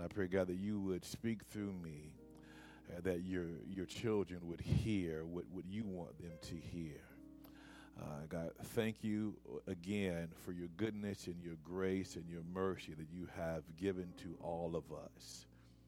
pray, God, that you would speak through me, that your children would hear what you want them to hear. God, thank you again for your goodness and your grace and your mercy that you have given to all of us.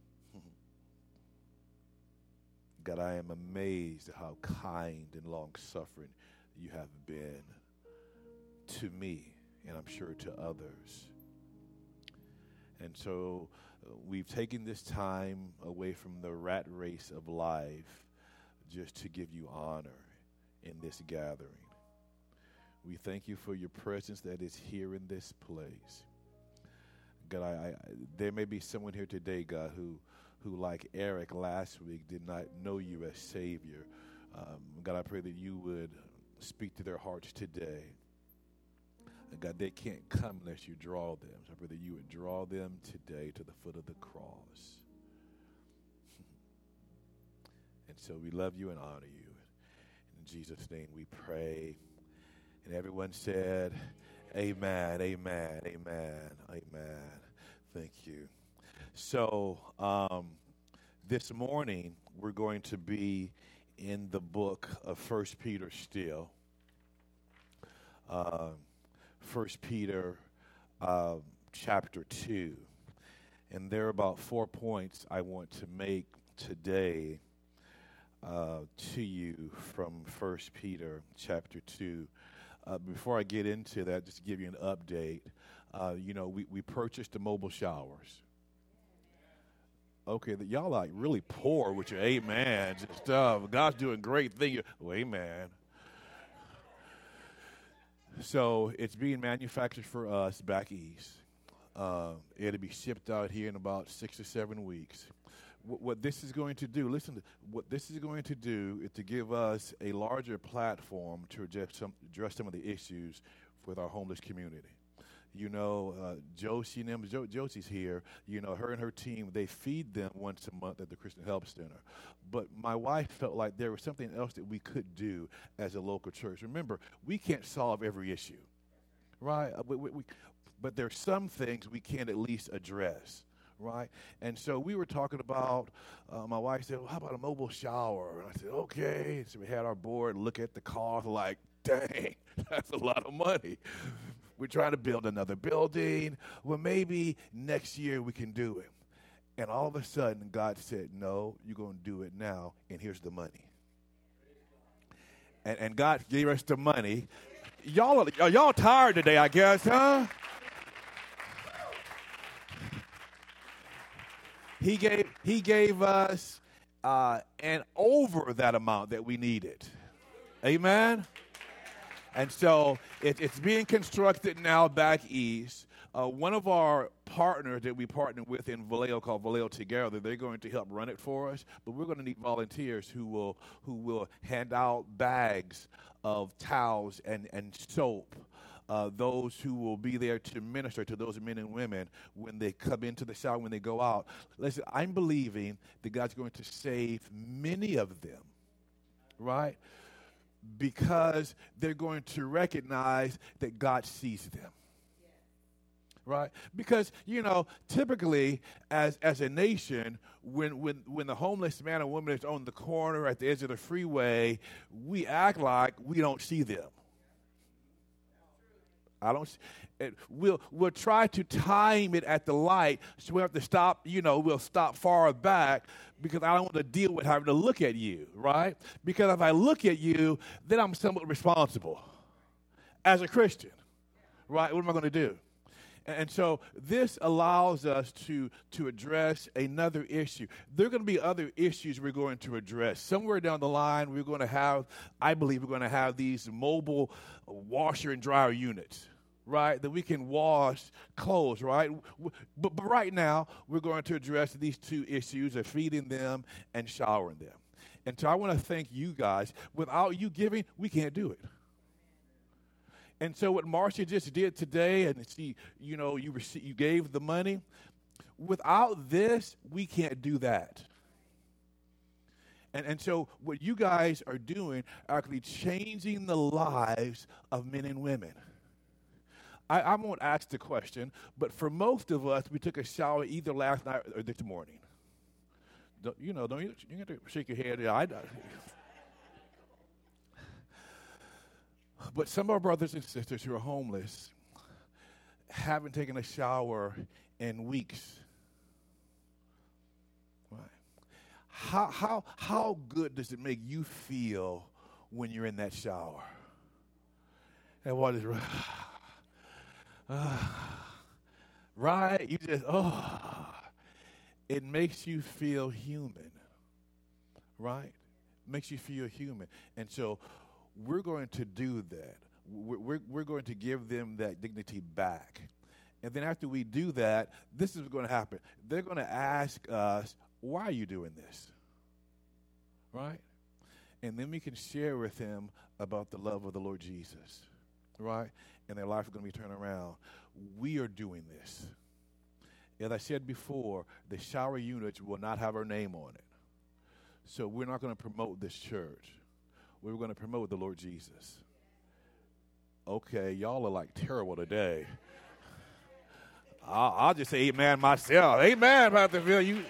God, I am amazed at how kind and long-suffering you have been to me, and I'm sure to others. And so we've taken this time away from the rat race of life just to give you honor in this gathering. We thank you for your presence that is here in this place. God, there may be someone here today, God, who like Eric last week, did not know you as Savior. God, I pray that you would speak to their hearts today. And God, they can't come unless you draw them. So I pray that you would draw them today to the foot of the cross. And so we love you and honor you. In Jesus' name we pray. And everyone said, amen, amen, amen, amen. Thank you. So this morning we're going to be in the book of 1 Peter still. 1 Peter chapter 2. And there are about 4 points I want to make today to you from 1 Peter chapter 2. Before I get into that, just to give you an update, we purchased the mobile showers. Okay, y'all like really poor with your amens and stuff. God's doing great things. Well, amen. So it's being manufactured for us back east. It'll be shipped out here in about 6 or 7 weeks. What this is going to do, what this is going to do is to give us a larger platform to address some of the issues with our homeless community. Josie's here. Her and her team, they feed them once a month at the Christian Help Center. But my wife felt like there was something else that we could do as a local church. Remember, we can't solve every issue, right? But there's some things we can at least address. Right? And so we were talking about, my wife said, well, how about a mobile shower? And I said, okay. So we had our board look at the cost, like, dang, that's a lot of money. We're trying to build another building. Well, maybe next year we can do it. And all of a sudden, God said, no, you're going to do it now, and here's the money. And God gave us the money. Are y'all tired today, I guess, huh? He gave us and over that amount that we needed. Amen? And so it's being constructed now back east. One of our partners that we partner with in Vallejo, called Vallejo Together, they're going to help run it for us. But we're going to need volunteers who will hand out bags of towels and soap. Those who will be there to minister to those men and women when they come into the shower, when they go out. Listen, I'm believing that God's going to save many of them, right? Because they're going to recognize that God sees them. Right? Because, typically as a nation, when the homeless man or woman is on the corner at the edge of the freeway, we act like we don't see them. We'll try to time it at the light, so we have to stop, we'll stop far back because I don't want to deal with having to look at you, right? Because if I look at you, then I'm somewhat responsible as a Christian, right? What am I going to do? And so this allows us to address another issue. There are going to be other issues we're going to address. Somewhere down the line, I believe we're going to have these mobile washer and dryer units, right, that we can wash clothes, right? But right now, we're going to address these two issues of feeding them and showering them. And so I want to thank you guys. Without you giving, we can't do it. And so what Marcia just did today, and you gave the money. Without this, we can't do that. And so what you guys are doing are actually changing the lives of men and women. I won't ask the question, but for most of us, we took a shower either last night or this morning. Don't you have to shake your head. Yeah, But some of our brothers and sisters who are homeless haven't taken a shower in weeks. Right. How good does it make you feel when you're in that shower? And what is right? You just it makes you feel human, right? Makes you feel human, and so we're going to do that. We're going to give them that dignity back, and then after we do that, this is what's going to happen. They're going to ask us, "Why are you doing this?" Right? And then we can share with them about the love of the Lord Jesus, right? And their life is going to be turned around. We are doing this. As I said before, the shower units will not have our name on it. So we're not going to promote this church. We're going to promote the Lord Jesus. Okay, y'all are like terrible today. I'll just say amen myself. Amen, Pastor Phil. You,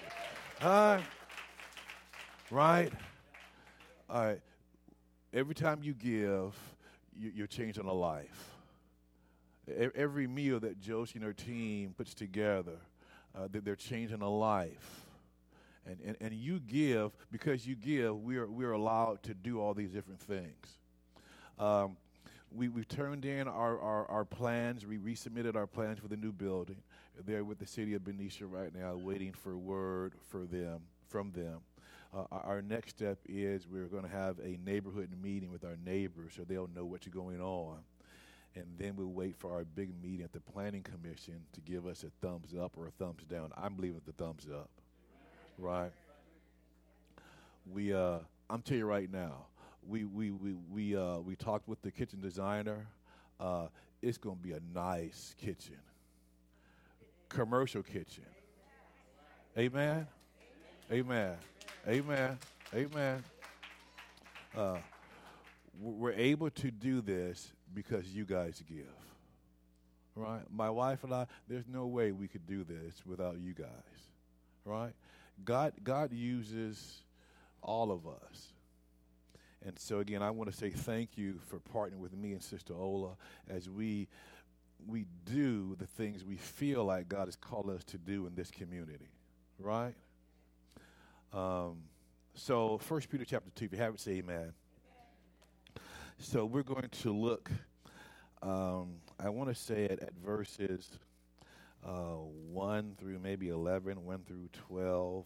right? All right. Every time you give, you're changing a life. Every meal that Josie and her team puts together, they're changing a life. And you give, because you give, we're allowed to do all these different things. We've turned in our plans. We resubmitted our plans for the new building. They're with the city of Benicia right now, waiting for word from them. Our next step is we're going to have a neighborhood meeting with our neighbors so they'll know what's going on. And then we'll wait for our big meeting at the Planning Commission to give us a thumbs up or a thumbs down. I'm believing the thumbs up, right? I'm telling you right now, we talked with the kitchen designer. It's going to be a nice kitchen, commercial kitchen. Amen. Amen. Amen. Amen. We're able to do this because you guys give. Right? My wife and I, there's no way we could do this without you guys. Right? God uses all of us. And so again, I want to say thank you for partnering with me and Sister Ola as we do the things we feel like God has called us to do in this community. Right? So 1 Peter chapter 2, if you haven't, say amen. So we're going to look, I want to say it at verses 1 through maybe 11, 1 through 12,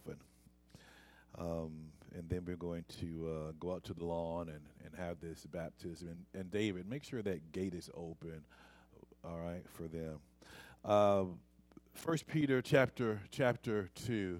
and then we're going to go out to the lawn and have this baptism. And David, make sure that gate is open, all right, for them. 1 Peter chapter 2,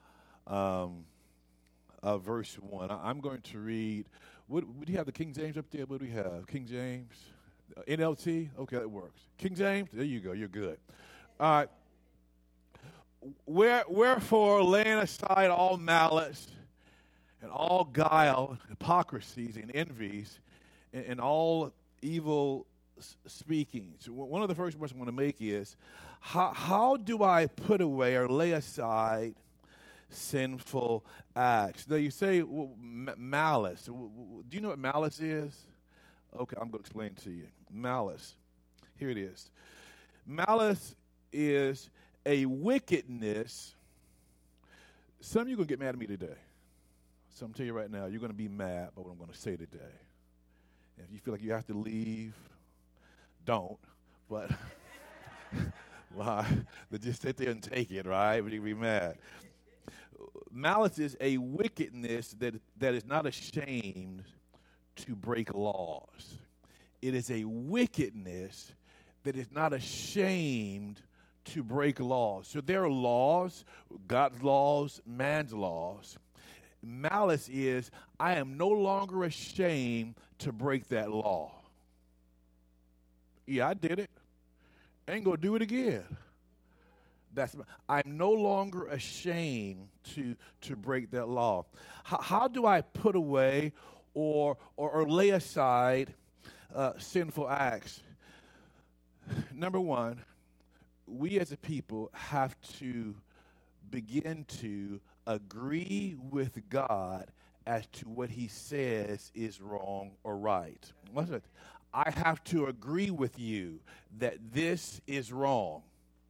verse 1. I'm going to read. What do you have, the King James up there? What do we have? King James? NLT? Okay, that works. King James? There you go. You're good. All right. Wherefore, laying aside all malice and all guile, hypocrisies and envies, and all evil speaking. So one of the first points I want to make is, how do I put away or lay aside sinful acts? Now you say, well, malice. Do you know what malice is? Okay, I'm going to explain to you. Malice. Here it is. Malice is a wickedness. Some of you are going to get mad at me today. So I'm telling you right now, you're going to be mad about what I'm going to say today. And if you feel like you have to leave, don't. But well, just sit there and take it, right? But you'll be mad. Malice is a wickedness that is not ashamed to break laws. It is a wickedness that is not ashamed to break laws. So there are laws, God's laws, man's laws. Malice is, I am no longer ashamed to break that law. Yeah, I did it. I ain't going to do it again. I'm no longer ashamed to break that law. How do I put away or lay aside sinful acts? Number one, we as a people have to begin to agree with God as to what he says is wrong or right. Listen, I have to agree with you that this is wrong.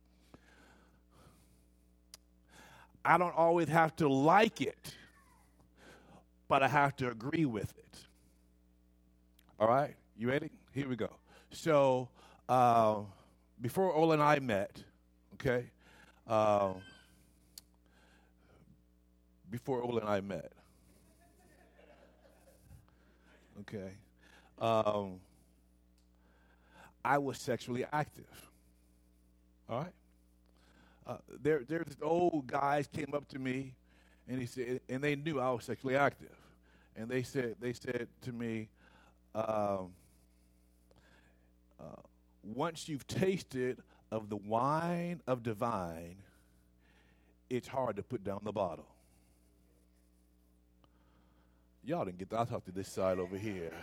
I don't always have to like it, but I have to agree with it. All right? You ready? Here we go. So, before Ola and I met, okay? Before Ola and I met, okay? I was sexually active. All right? There's this old guys came up to me, and he said, and they knew I was sexually active, and they said to me, once you've tasted of the wine of divine, it's hard to put down the bottle. Y'all didn't get that. I'll talk to this side over here.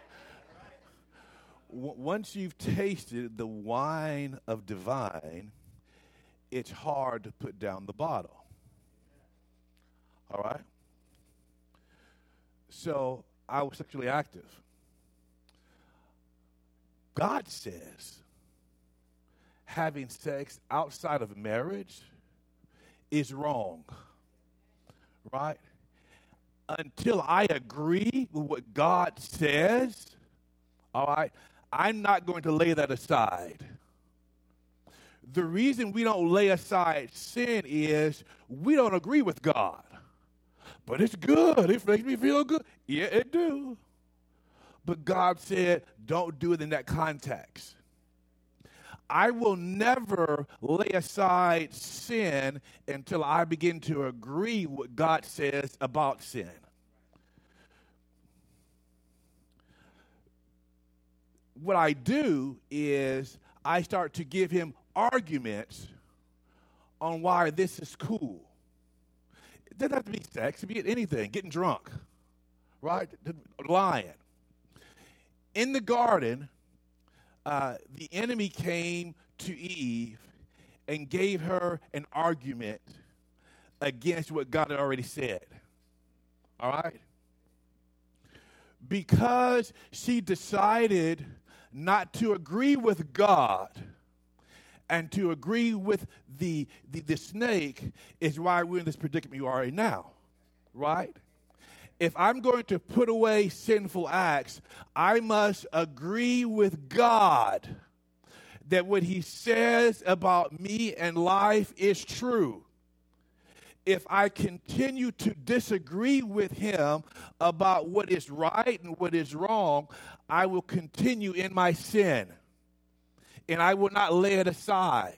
Once you've tasted the wine of divine, it's hard to put down the bottle. All right? So I was sexually active. God says having sex outside of marriage is wrong. Right? Until I agree with what God says, all right, I'm not going to lay that aside. The reason we don't lay aside sin is we don't agree with God. But it's good. It makes me feel good. Yeah, it do. But God said, don't do it in that context. I will never lay aside sin until I begin to agree with what God says about sin. What I do is I start to give him arguments on why this is cool. It doesn't have to be sex. It can be anything. Getting drunk, right? Lying. In the garden, the enemy came to Eve and gave her an argument against what God had already said. All right? Because she decided not to agree with God and to agree with the snake is why we're in this predicament you are in now, right? If I'm going to put away sinful acts, I must agree with God that what he says about me and life is true. If I continue to disagree with him about what is right and what is wrong, I will continue in my sin, and I will not lay it aside.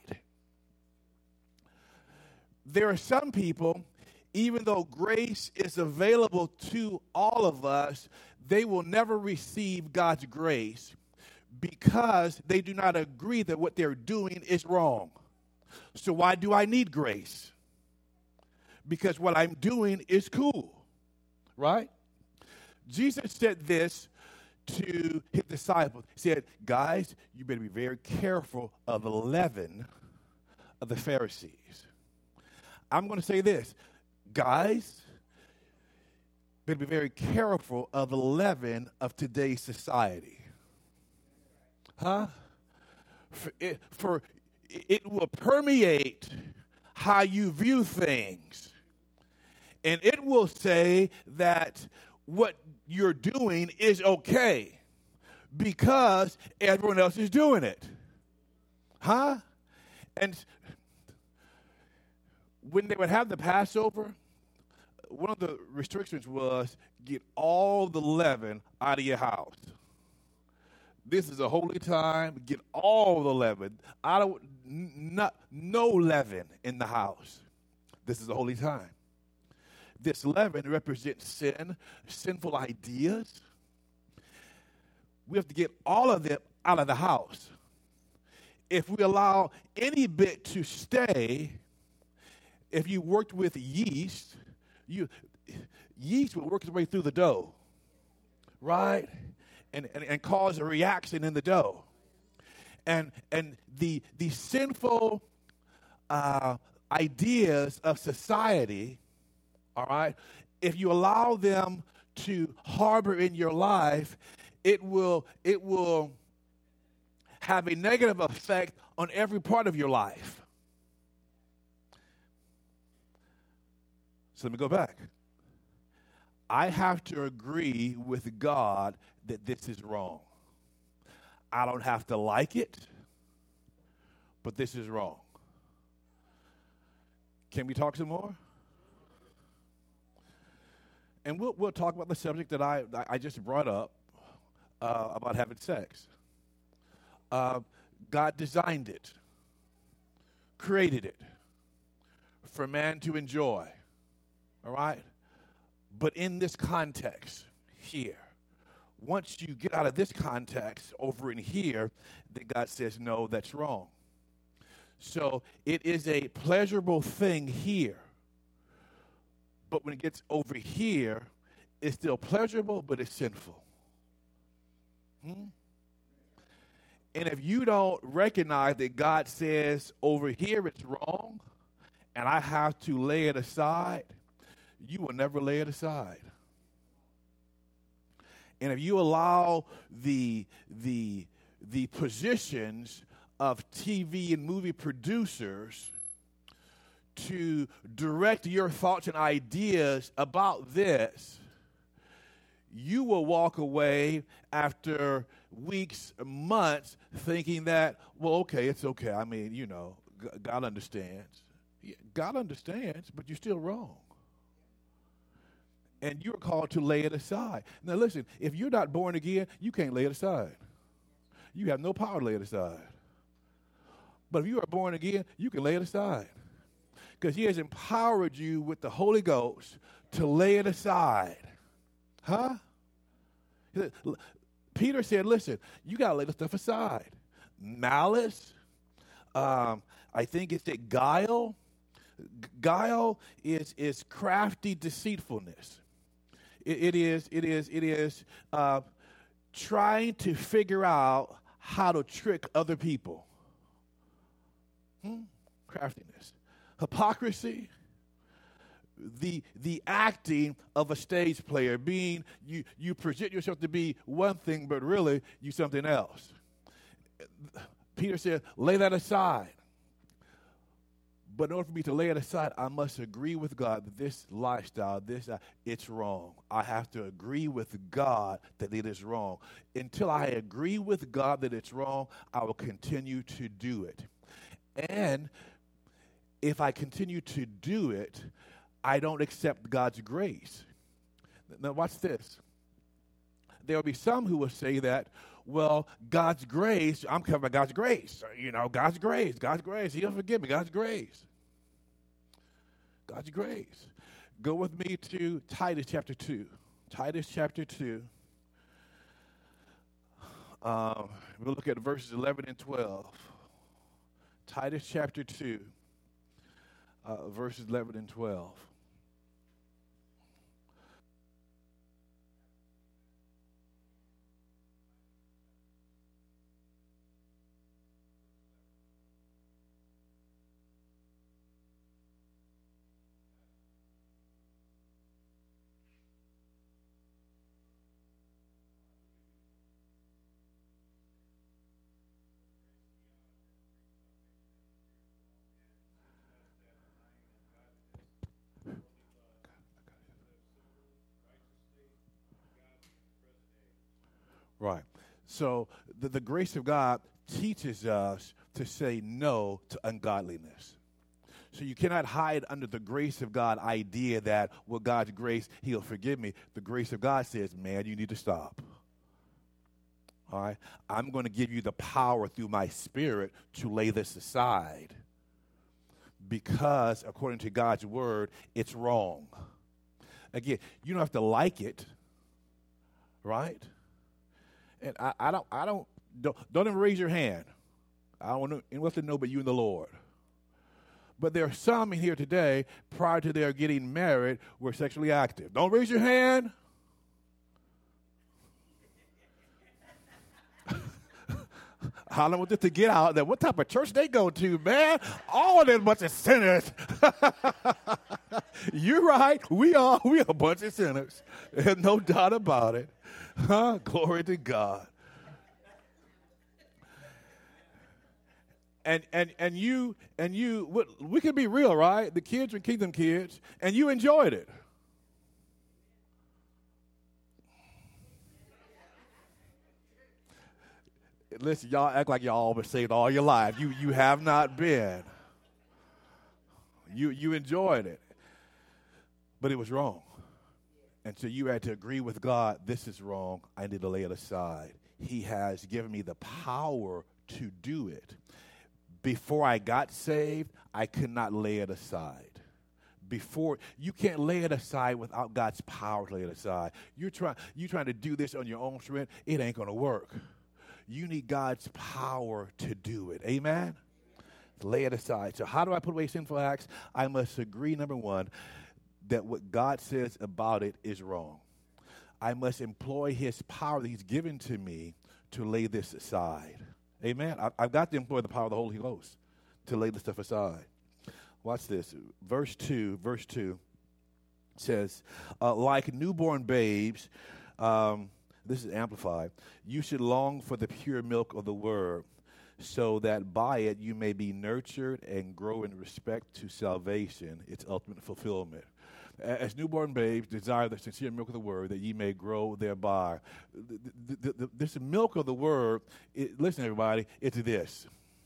There are some people, even though grace is available to all of us, they will never receive God's grace because they do not agree that what they're doing is wrong. So why do I need grace? Because what I'm doing is cool, right? Jesus said this to his disciples. He said, guys, you better be very careful of the leaven of the Pharisees. I'm going to say this. Guys, better be very careful of the leaven of today's society. Huh? For it will permeate how you view things. And it will say that what you're doing is okay because everyone else is doing it. Huh? And when they would have the Passover, one of the restrictions was get all the leaven out of your house. This is a holy time. Get all the leaven out of no leaven in the house. This is a holy time. This leaven represents sin, sinful ideas. We have to get all of them out of the house. If we allow any bit to stay, if you worked with yeast, yeast will work its way through the dough, right? And cause a reaction in the dough. And the sinful ideas of society, all right, if you allow them to harbor in your life, it will have a negative effect on every part of your life. So let me go back. I have to agree with God that this is wrong. I don't have to like it, but this is wrong. Can we talk some more? And we'll talk about the subject that I just brought up about having sex. God designed it, created it for man to enjoy, all right? But in this context here, once you get out of this context over in here, that God says, no, that's wrong. So it is a pleasurable thing here. But when it gets over here, it's still pleasurable, but it's sinful. And if you don't recognize that God says over here it's wrong, and I have to lay it aside, you will never lay it aside. And if you allow the positions of TV and movie producers to direct your thoughts and ideas about this, you will walk away after weeks, months, thinking that, well, okay, it's okay. I mean, you know, God understands. God understands, but you're still wrong. And you're called to lay it aside. Now, listen, if you're not born again, you can't lay it aside. You have no power to lay it aside. But if you are born again, you can lay it aside. Because he has empowered you with the Holy Ghost to lay it aside. Huh? Peter said, listen, you got to lay the stuff aside. Malice, I think it's that guile. Guile is crafty deceitfulness. It is trying to figure out how to trick other people. Craftiness. Hypocrisy. The acting of a stage player, being you present yourself to be one thing, but really you something else. Peter said, lay that aside. But in order for me to lay it aside, I must agree with God that this lifestyle, it's wrong. I have to agree with God that it is wrong. Until I agree with God that it's wrong, I will continue to do it. And if I continue to do it, I don't accept God's grace. Now watch this. There will be some who will say that, well, God's grace, I'm covered by God's grace. You know, God's grace. He'll forgive me. God's grace. God's grace. Go with me to Titus chapter 2. Titus chapter 2. We'll look at verses 11 and 12. Titus chapter 2, verses 11 and 12. Right. So the grace of God teaches us to say no to ungodliness. So you cannot hide under the grace of God idea that, well, God's grace, he'll forgive me. The grace of God says, man, you need to stop. All right? I'm going to give you the power through my spirit to lay this aside because, according to God's word, it's wrong. Again, you don't have to like it, right? And I don't even raise your hand. I don't want anyone to know but you and the Lord. But there are some in here today, prior to their getting married, were sexually active. Don't raise your hand. I don't want this to get out there. What type of church they go to, man? All of them bunch of sinners. You're right. We are a bunch of sinners. There's no doubt about it. Huh? Glory to God. And you, we can be real, right? The kids are Kingdom kids, and you enjoyed it. Listen, y'all act like y'all been saved all your life. You have not been. You enjoyed it, but it was wrong. And so you had to agree with God, this is wrong. I need to lay it aside. He has given me the power to do it. Before I got saved, I could not lay it aside. You can't lay it aside without God's power to lay it aside. You're trying to do this on your own strength. It ain't going to work. You need God's power to do it. Amen? Lay it aside. So how do I put away sinful acts? I must agree, number one, that what God says about it is wrong. I must employ his power that he's given to me to lay this aside. Amen? I've got to employ the power of the Holy Ghost to lay this stuff aside. Watch this. Verse 2 says, like newborn babes, this is amplified, you should long for the pure milk of the word, so that by it you may be nurtured and grow in respect to salvation, its ultimate fulfillment. As newborn babes, desire the sincere milk of the word, that ye may grow thereby. This milk of the word, listen, everybody, it's this.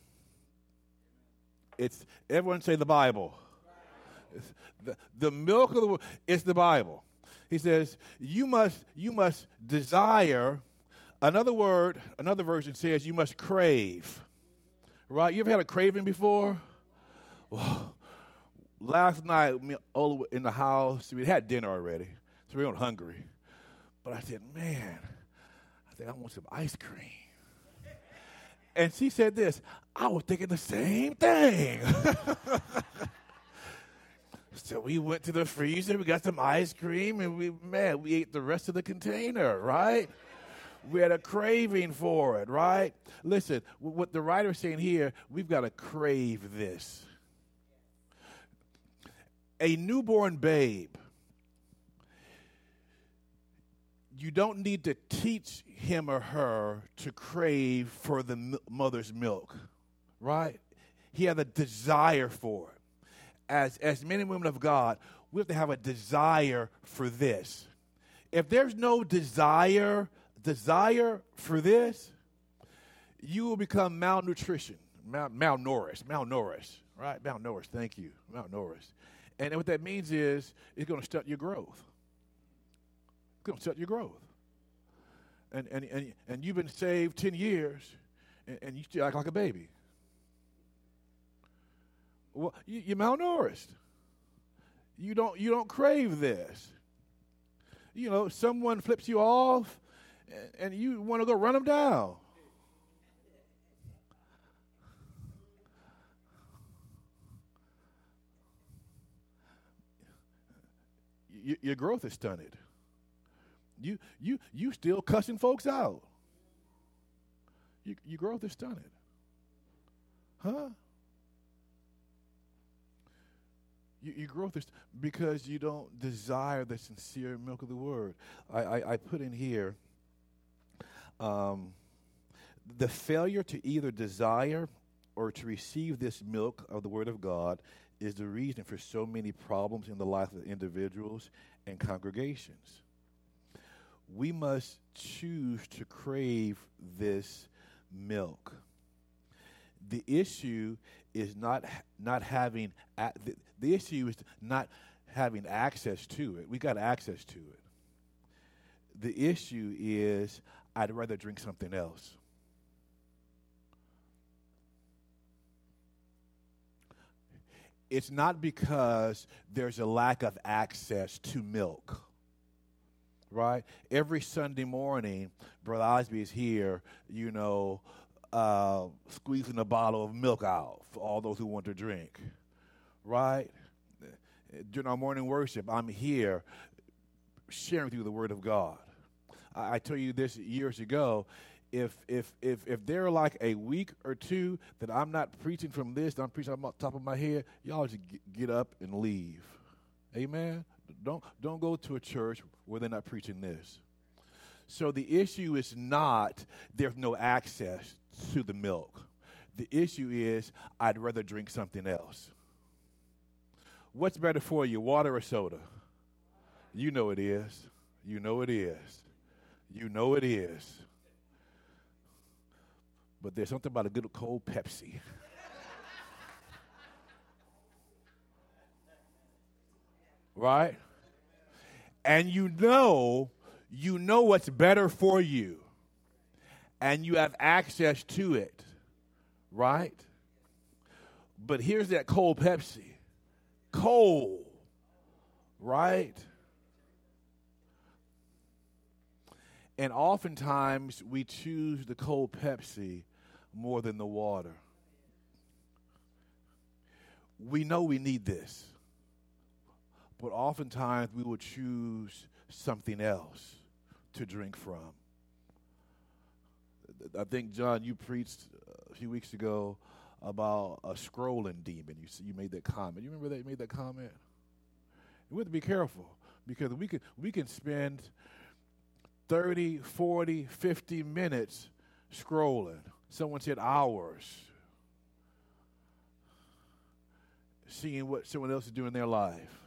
It's, everyone say the Bible. The milk of the word, it's the Bible. He says, you must desire. Another version says you must crave. Right? You ever had a craving before? Well, last night, me and Ola were in the house. We had dinner already, so we weren't hungry. But I said, man, I want some ice cream. And she said this, I was thinking the same thing. So we went to the freezer, we got some ice cream, and we ate the rest of the container, right? We had a craving for it, right? Listen, what the writer's saying here, we've got to crave this. A newborn babe, you don't need to teach him or her to crave for the mother's milk, right? He has a desire for it. As men and women of God, we have to have a desire for this. If there's no desire for this, you will become malnourished, right? Malnourished, thank you, malnourished. And what that means is it's going to stunt your growth. It's going to stunt your growth. And you've been saved 10 years, and you still act like a baby. Well, you're malnourished. You don't crave this. You know, someone flips you off, and you want to go run them down. Your growth is stunted. You still cussing folks out. Your growth is stunted. Huh? Your growth is because you don't desire the sincere milk of the word. I put in here the failure to either desire or to receive this milk of the word of God is the reason for so many problems in the life of individuals and congregations. We must choose to crave this milk. The issue is not having the issue is not having access to it. We got access to it. The issue is I'd rather drink something else. It's not because there's a lack of access to milk, right? Every Sunday morning, Brother Osby is here, squeezing a bottle of milk out for all those who want to drink, right? During our morning worship, I'm here sharing with you the Word of God. I told you this years ago, if there are like a week or two that I'm not preaching from this, I'm preaching on top of my head, y'all just get up and leave. Amen? Don't go to a church where they're not preaching this. So the issue is not there's no access to the milk. The issue is I'd rather drink something else. What's better for you, water or soda? You know it is. You know it is. You know it is. But there's something about a good cold Pepsi. Right? And you know what's better for you. And you have access to it. Right? But here's that cold Pepsi. Cold. Right? And oftentimes we choose the cold Pepsi more than the water. We know we need this. But oftentimes we will choose something else to drink from. I think, John, you preached a few weeks ago about a scrolling demon. You made that comment. You remember that you made that comment? We have to be careful because we can spend 30, 40, 50 minutes scrolling. Someone said hours. Seeing what someone else is doing in their life.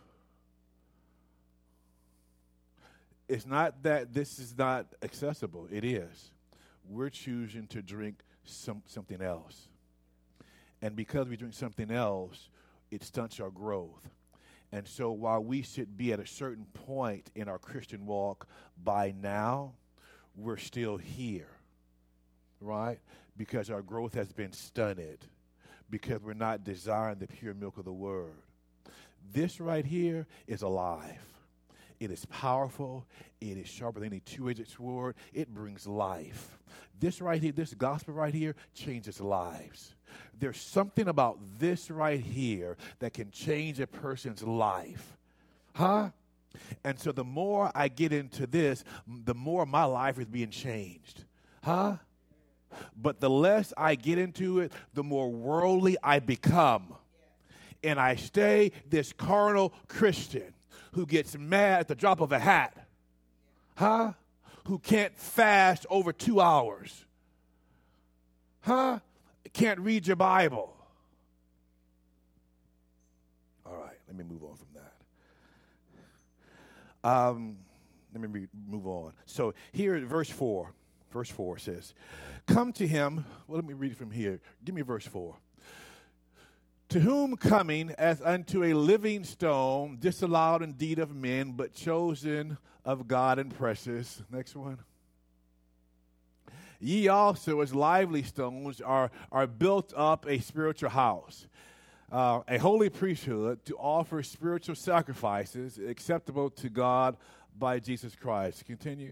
It's not that this is not accessible. It is. We're choosing to drink something else. And because we drink something else, it stunts our growth. And so while we should be at a certain point in our Christian walk by now, we're still here, right? Because our growth has been stunted, because we're not desiring the pure milk of the Word. This right here is alive. It is powerful. It is sharper than any two-edged sword. It brings life. This right here, this gospel right here, changes lives. There's something about this right here that can change a person's life. Huh? And so the more I get into this, the more my life is being changed. Huh? But the less I get into it, the more worldly I become. And I stay this carnal Christian who gets mad at the drop of a hat. Huh? Who can't fast over 2 hours. Huh? Can't read your Bible. All right, let me move on from that. Move on. So here in verse 4 says, come to him. Well, let me read it from here. Give me verse 4. To whom coming as unto a living stone, disallowed indeed of men, but chosen of God and precious. Next one. Ye also as lively stones are built up a spiritual house, a holy priesthood to offer spiritual sacrifices acceptable to God by Jesus Christ. Continue.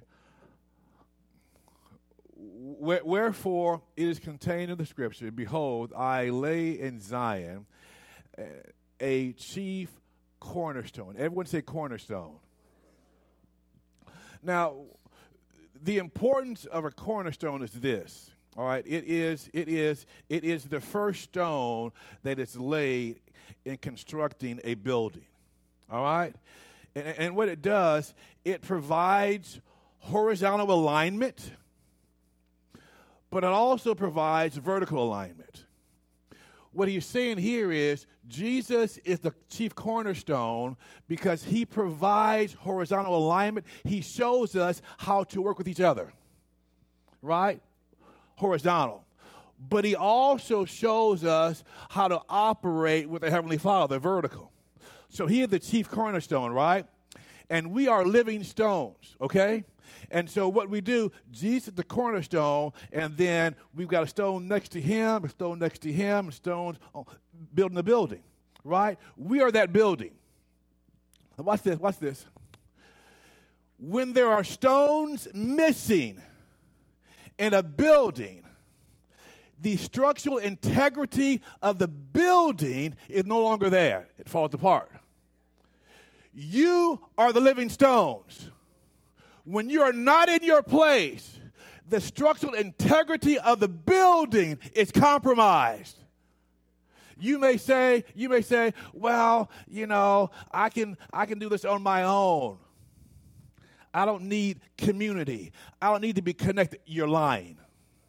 Wherefore it is contained in the scripture, behold, I lay in Zion a chief cornerstone. Everyone say cornerstone. Now, the importance of a cornerstone is this. All right, it is the first stone that is laid in constructing a building. All right, and what it does, it provides horizontal alignment, but it also provides vertical alignment. What he's saying here is Jesus is the chief cornerstone because he provides horizontal alignment. He shows us how to work with each other, right? Horizontal. But he also shows us how to operate with the Heavenly Father, vertical. So he is the chief cornerstone, right? And we are living stones, okay? And so what we do, Jesus is the cornerstone, and then we've got a stone next to him, a stone next to him, stones building the building, right? We are that building. Now watch this. When there are stones missing in a building, the structural integrity of the building is no longer there. It falls apart. You are the living stones. When you are not in your place, the structural integrity of the building is compromised. You may say, well, I can do this on my own. I don't need community. I don't need to be connected. You're lying.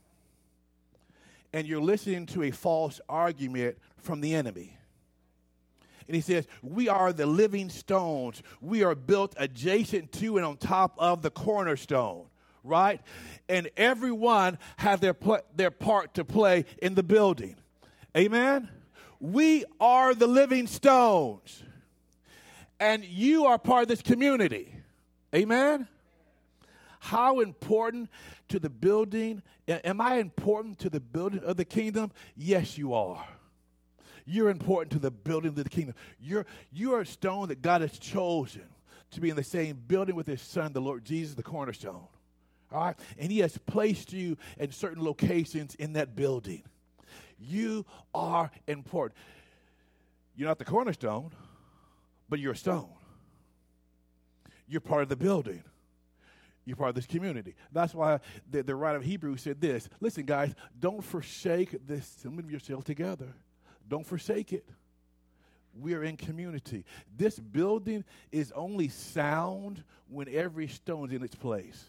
And you're listening to a false argument from the enemy. And he says, we are the living stones. We are built adjacent to and on top of the cornerstone, right? And everyone has their part to play in the building. Amen? We are the living stones. And you are part of this community. Amen? How important to the building? Am I important to the building of the kingdom? Yes, you are. You're important to the building of the kingdom. You are a stone that God has chosen to be in the same building with his son, the Lord Jesus, the cornerstone. All right? And he has placed you in certain locations in that building. You are important. You're not the cornerstone, but you're a stone. You're part of the building. You're part of this community. That's why the writer of Hebrews said this. Listen, guys, don't forsake this assembling of yourselves together. Don't forsake it. We are in community. This building is only sound when every stone's in its place.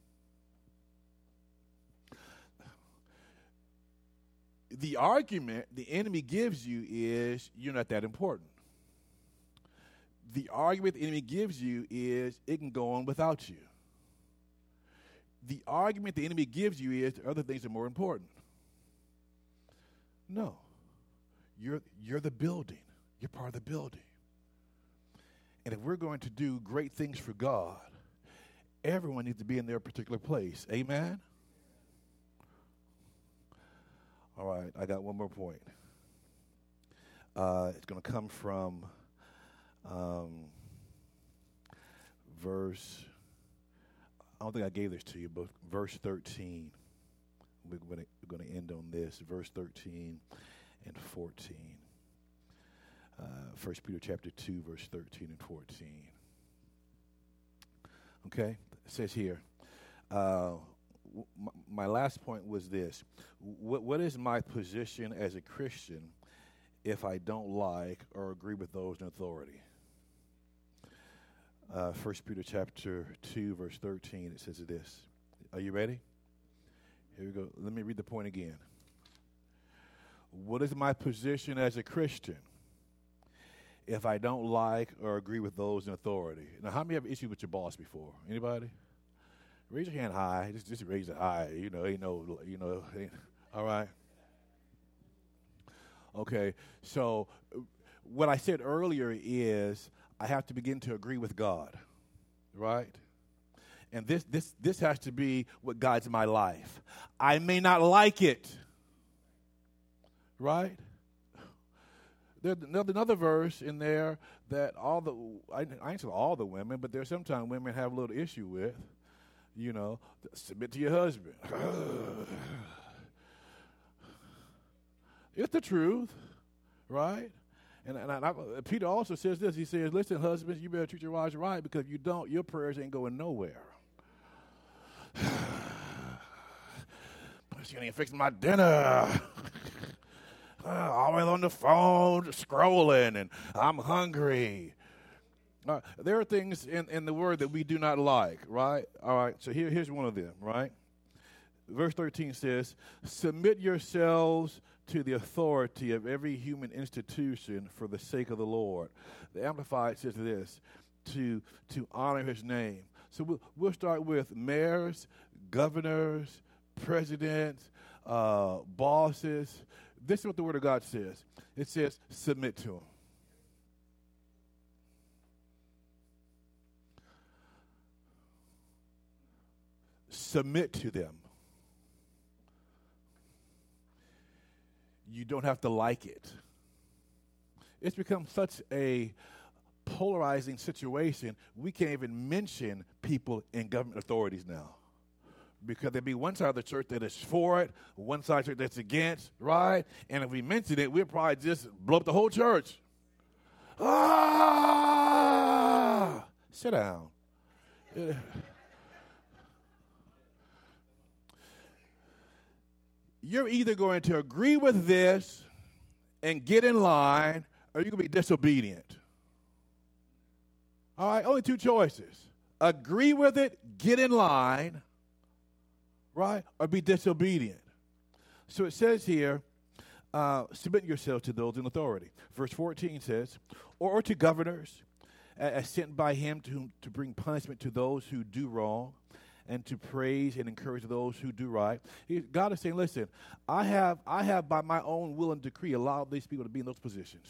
The argument the enemy gives you is you're not that important. The argument the enemy gives you is it can go on without you. The argument the enemy gives you is other things are more important. No. You're the building. You're part of the building. And if we're going to do great things for God, everyone needs to be in their particular place. Amen? All right, I got one more point. It's going to come from verse, I don't think I gave this to you, but verse 13. We're going to end on this, verse 13 and 14. 1 Peter chapter 2, verse 13 and 14. Okay, it says here, my last point was this. What is my position as a Christian if I don't like or agree with those in authority? 1 Peter chapter 2, verse 13, it says this. Are you ready? Here we go. Let me read the point again. What is my position as a Christian if I don't like or agree with those in authority? Now, how many have issues with your boss before? Anybody? Raise your hand high. Just raise it high. All right. Okay. So what I said earlier is I have to begin to agree with God, right? And this has to be what guides my life. I may not like it, right? There's another verse in there that I ain't saying all the women, but there's sometimes women have a little issue with. Submit to your husband. It's the truth, right? And Peter also says this. He says, listen, husbands, you better treat your wives right, because if you don't, your prayers ain't going nowhere. She ain't fixing my dinner. Always on the phone, scrolling, and I'm hungry. There are things in the word that we do not like, right? All right, so here's one of them, right? Verse 13 says, submit yourselves to the authority of every human institution for the sake of the Lord. The Amplified says this, to honor his name. So we'll start with mayors, governors, presidents, bosses. This is what the Word of God says. It says, submit to them. Submit to them. You don't have to like it. It's become such a polarizing situation, we can't even mention people in government authorities now. Because there'd be one side of the church that is for it, one side of the church that's against, right? And if we mention it, we'll probably just blow up the whole church. Sit down. You're either going to agree with this and get in line, or you're going to be disobedient. All right, only two choices. Agree with it, get in line, right, or be disobedient. So it says here, submit yourselves to those in authority. Verse 14 says, or to governors, as sent by him to bring punishment to those who do wrong, and to praise and encourage those who do right. God is saying, listen, I have by my own will and decree allowed these people to be in those positions.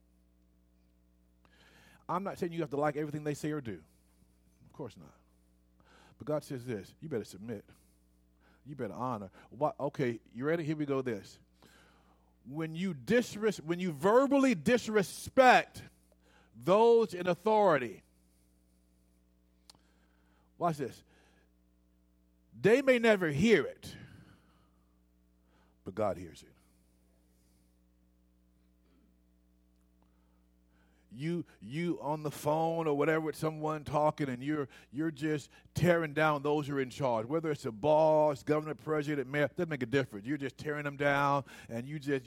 I'm not saying you have to like everything they say or do. Of course not. But God says this, you better submit. You better honor. Okay, you ready? Here we go this. When you verbally disrespect those in authority, watch this. They may never hear it, but God hears it. You on the phone or whatever with someone talking, and you're just tearing down those who are in charge, whether it's a boss, governor, president, mayor, doesn't make a difference. You're just tearing them down, and you just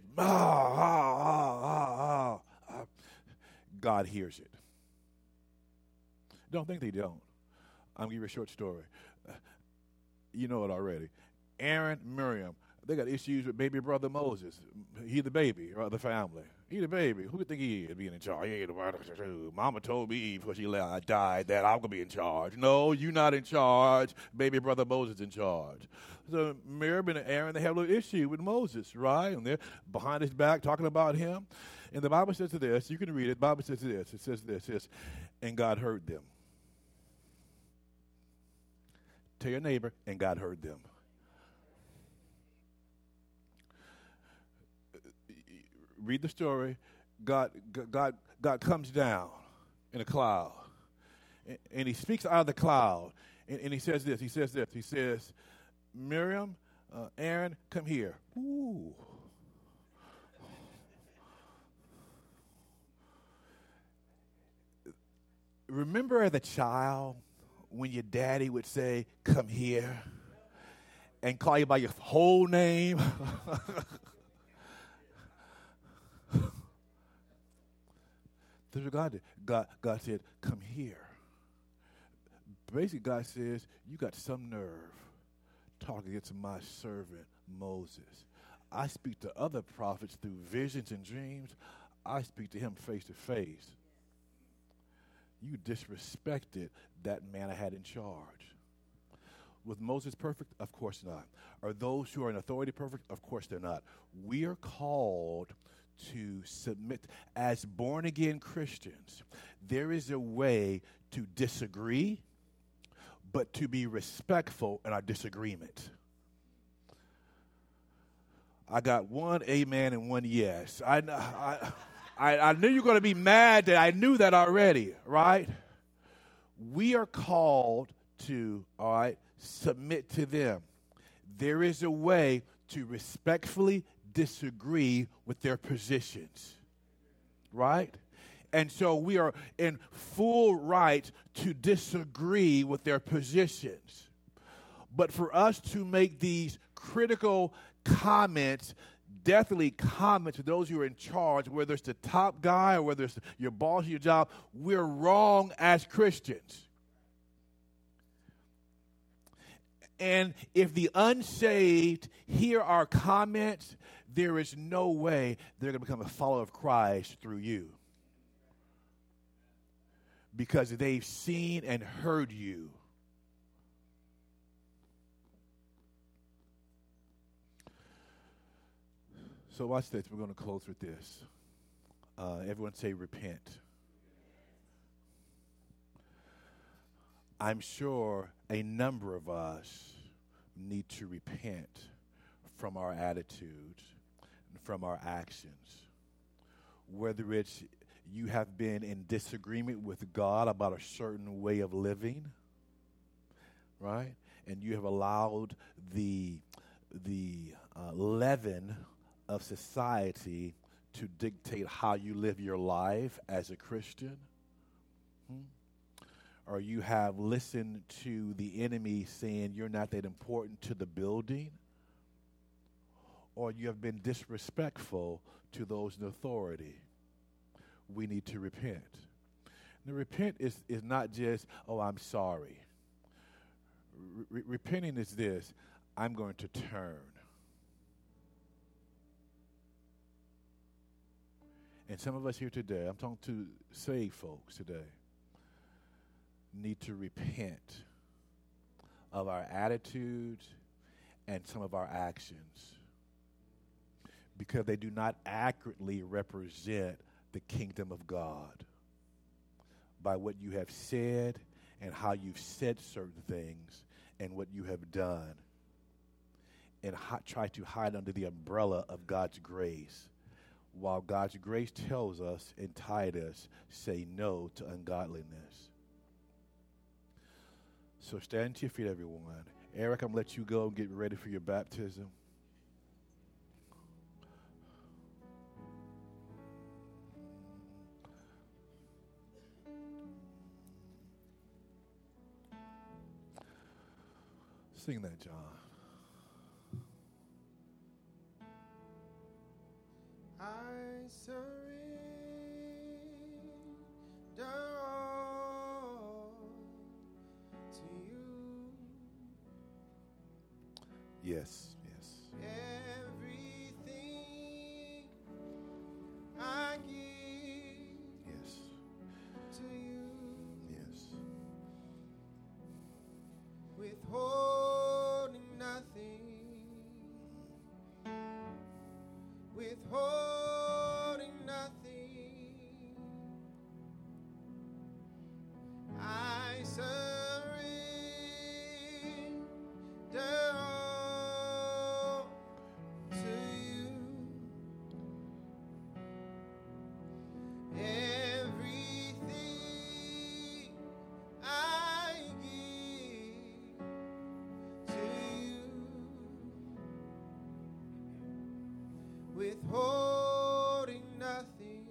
God hears it. Don't think they don't. I'm gonna give you a short story. You know it already. Aaron, Miriam, they got issues with baby brother Moses. He the baby of the family. He the baby. Who you think he is being in charge? He ain't the Mama told me before she died that I'm going to be in charge. No, you're not in charge. Baby brother Moses in charge. So Miriam and Aaron, they have a little issue with Moses, right? And they're behind his back talking about him. And the Bible says this. You can read it. The Bible says this. It says this. It says, and God heard them. Tell your neighbor, and God heard them. Read the story. God comes down in a cloud, and he speaks out of the cloud, and he says this. He says, Miriam, Aaron, come here. Ooh. Remember as a child when your daddy would say, come here, and call you by your whole name? That's what God did. God said, come here. Basically, God says, you got some nerve talking against my servant Moses. I speak to other prophets through visions and dreams. I speak to him face to face. You disrespected that man I had in charge. Was Moses perfect? Of course not. Are those who are in authority perfect? Of course they're not. We are called to submit. As born-again Christians, there is a way to disagree, but to be respectful in our disagreement. I got one amen and one yes. I knew you were going to be mad that I knew that already, right? We are called to, all right, submit to them. There is a way to respectfully disagree with their positions, right? And so we are in full right to disagree with their positions. But for us to make these critical comments, definitely comments to those who are in charge, whether it's the top guy or whether it's your boss or your job, we're wrong as Christians. And if the unsaved hear our comments, there is no way they're going to become a follower of Christ through you. Because they've seen and heard you. So watch this. We're going to close with this. Everyone say repent. I'm sure a number of us need to repent from our attitudes and from our actions. Whether it's you have been in disagreement with God about a certain way of living, right? And you have allowed the leaven of society to dictate how you live your life as a Christian. Or you have listened to the enemy saying you're not that important to the building, or you have been disrespectful to those in authority, we need to repent. Now, repent is not just, oh, I'm sorry. Repenting is this, I'm going to turn. And some of us here today, I'm talking to saved folks today, need to repent of our attitudes and some of our actions because they do not accurately represent the kingdom of God by what you have said and how you've said certain things and what you have done, and try to hide under the umbrella of God's grace, while God's grace tells us in Titus, say no to ungodliness. So stand to your feet, everyone. Eric, I'm going to let you go and get ready for your baptism. Sing that, John. I surrender all to you. Yes, yes. Everything I give Yes, to you. yes. Withholding nothing. Withholding nothing. I surrender all to you. Everything I give to you. Withholding nothing.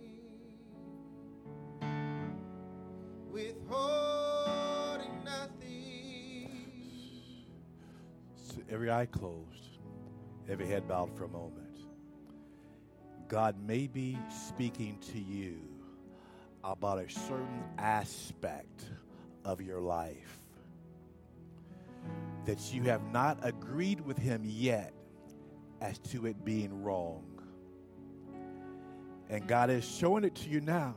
Withholding nothing. So every eye closed, every head bowed for a moment. God may be speaking to you about a certain aspect of your life that you have not agreed with him yet as to it being wrong. And God is showing it to you now.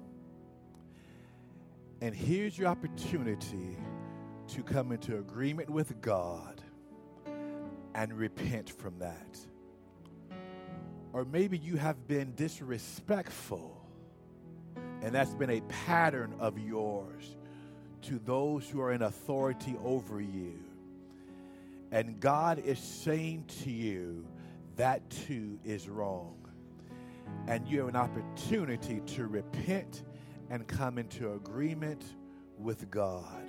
And here's your opportunity to come into agreement with God and repent from that. Or maybe you have been disrespectful, and that's been a pattern of yours to those who are in authority over you. And God is saying to you, that too is wrong. And you have an opportunity to repent and come into agreement with God.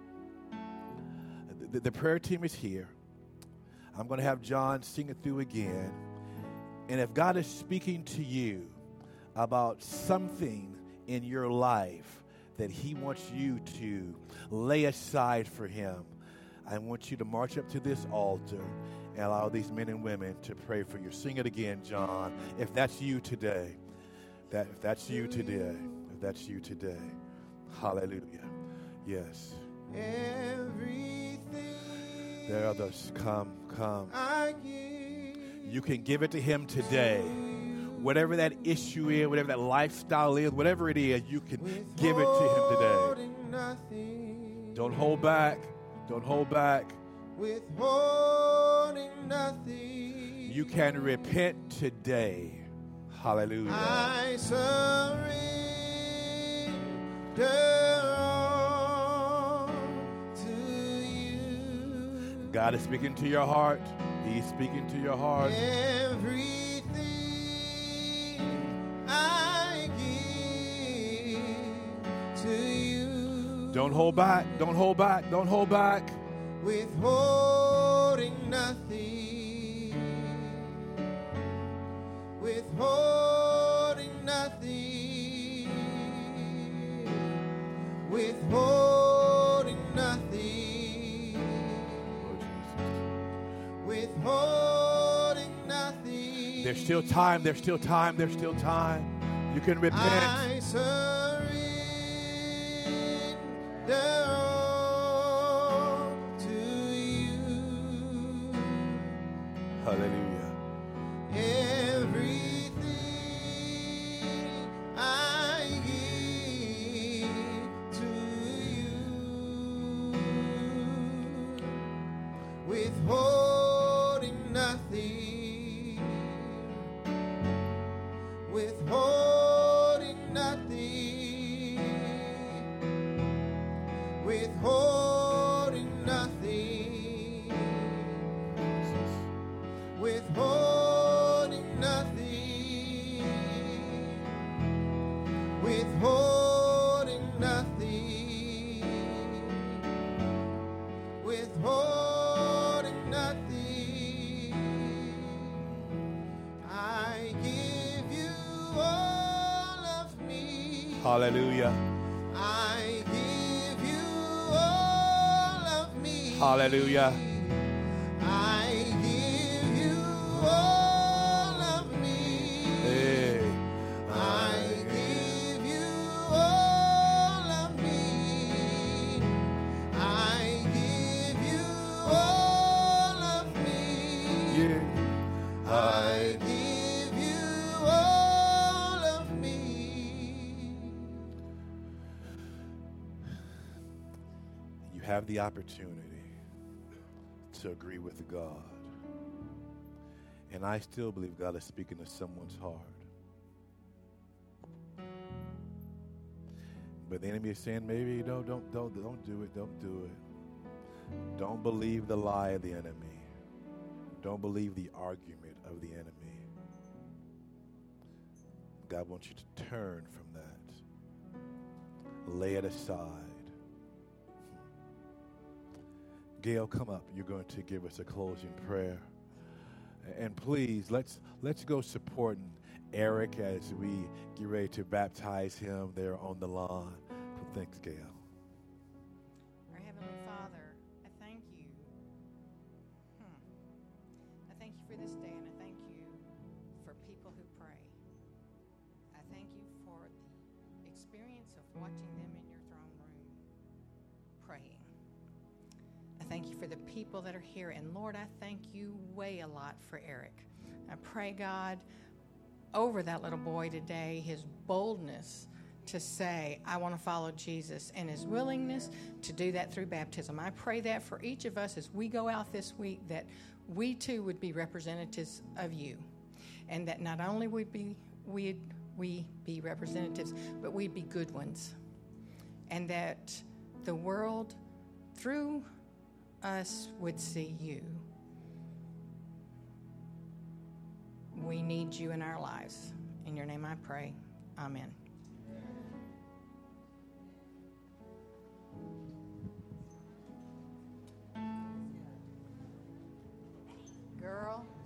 The prayer team is here. I'm going to have John sing it through again. And if God is speaking to you about something in your life that he wants you to lay aside for him, I want you to march up to this altar and allow these men and women to pray for you. Sing it again, John. If that's you today, if that's you today, if that's you today. Hallelujah. Yes. Everything. There are others. Come. I give. You can give it to him today. Whatever that issue is, whatever that lifestyle is, whatever it is, you can give it to him today. Nothing. Don't hold back. Don't hold back. Withholding nothing. You can repent today. Hallelujah. I surrender all to you. God is speaking to your heart. He's speaking to your heart. Everything I give to you. Don't hold back. Don't hold back. Don't hold back. Withholding nothing. Withholding nothing. Withholding nothing. Oh, Jesus. Withholding nothing. There's still time. There's still time. There's still time. You can repent. I surrender all to you. Hallelujah. Everything I give to you, withholding nothing, withholding nothing, withholding nothing, withholding nothing, withholding nothing, withholding nothing. I give you all of me. Hallelujah. I give you all of me. Hallelujah. I give you all of me. Hey. I give you all of me. I give you all of me. Yeah. I give you all of me. You have the opportunity to agree with God. And I still believe God is speaking to someone's heart. But the enemy is saying, maybe don't do it, don't do it. Don't believe the lie of the enemy. Don't believe the argument of the enemy. God wants you to turn from that. Lay it aside. Gail, come up. You're going to give us a closing prayer. And please, let's go supporting Eric as we get ready to baptize him there on the lawn. Thanks, Gail. Our Heavenly Father, I thank you. I thank you for this day, and I thank you for people who pray. I thank you for the experience of watching them in your throne room praying. I thank you for the people that are here, and Lord, I thank you way a lot for Eric. I pray, God, over that little boy today, his boldness to say, I want to follow Jesus, and his willingness to do that through baptism. I pray that for each of us as we go out this week, that we too would be representatives of you, and that not only would we be representatives, but we'd be good ones, and that the world through us would see you. We need you in our lives. In your name I pray. Amen. Girl.